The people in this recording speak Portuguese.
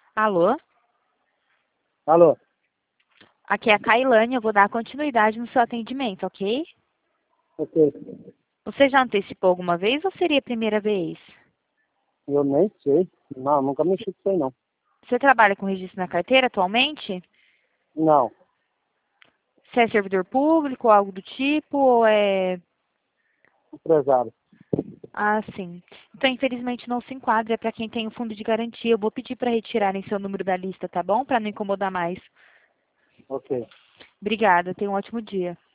Alô? Alô? Aqui é a Cailane, eu vou dar continuidade no seu atendimento, ok? Ok. Você já antecipou alguma vez ou seria a primeira vez? Eu nem sei. Não, nunca mexi com isso aí, não. Você trabalha com registro na carteira atualmente? Não. Você é servidor público ou algo do tipo? Ou é... Empresário. Ah, sim. Então, infelizmente, não se enquadra. É para quem tem o fundo de garantia. Eu vou pedir para retirarem seu número da lista, tá bom? Para não incomodar mais. Ok. Obrigada. Tenha um ótimo dia.